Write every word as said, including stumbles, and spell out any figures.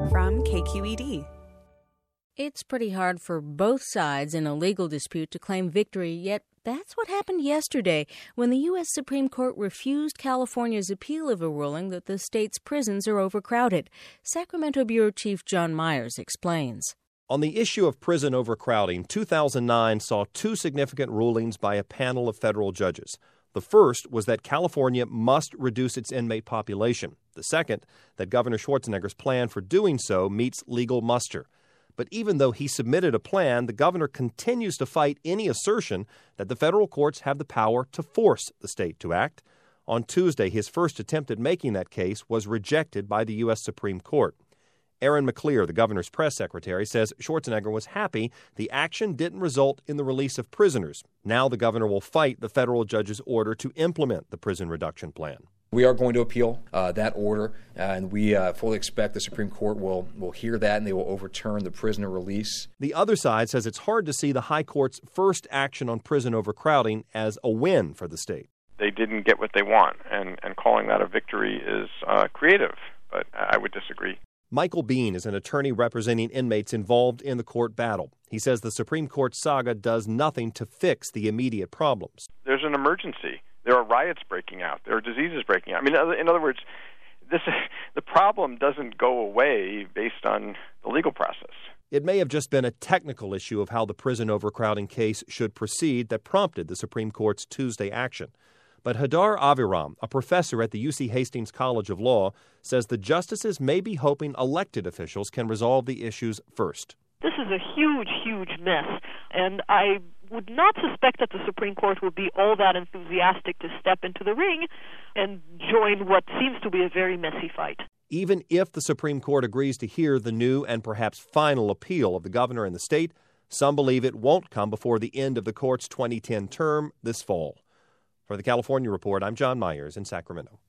from K Q E D. It's pretty hard for both sides in a legal dispute to claim victory, yet that's what happened yesterday when the U S Supreme Court refused California's appeal of a ruling that the state's prisons are overcrowded. Sacramento Bureau Chief John Myers explains. On the issue of prison overcrowding, two thousand nine saw two significant rulings by a panel of federal judges. The first was that California must reduce its inmate population. The second, that Governor Schwarzenegger's plan for doing so meets legal muster. But even though he submitted a plan, the governor continues to fight any assertion that the federal courts have the power to force the state to act. On Tuesday, his first attempt at making that case was rejected by the U S Supreme Court. Aaron McClear, the governor's press secretary, says Schwarzenegger was happy the action didn't result in the release of prisoners. Now the governor will fight the federal judge's order to implement the prison reduction plan. We are going to appeal uh, that order, uh, and we uh, fully expect the Supreme Court will, will hear that and they will overturn the prisoner release. The other side says it's hard to see the high court's first action on prison overcrowding as a win for the state. They didn't get what they want, and, and calling that a victory is uh, creative, but I would disagree. Michael Bean is an attorney representing inmates involved in the court battle. He says the Supreme Court saga does nothing to fix the immediate problems. There's an emergency. There are riots breaking out. There are diseases breaking out. I mean, in other words, this the problem doesn't go away based on the legal process. It may have just been a technical issue of how the prison overcrowding case should proceed that prompted the Supreme Court's Tuesday action. But Hadar Aviram, a professor at the U C Hastings College of Law, says the justices may be hoping elected officials can resolve the issues first. This is a huge, huge mess, and I would not suspect that the Supreme Court would be all that enthusiastic to step into the ring and join what seems to be a very messy fight. Even if the Supreme Court agrees to hear the new and perhaps final appeal of the governor and the state, some believe it won't come before the end of the court's twenty ten term this fall. For the California Report, I'm John Myers in Sacramento.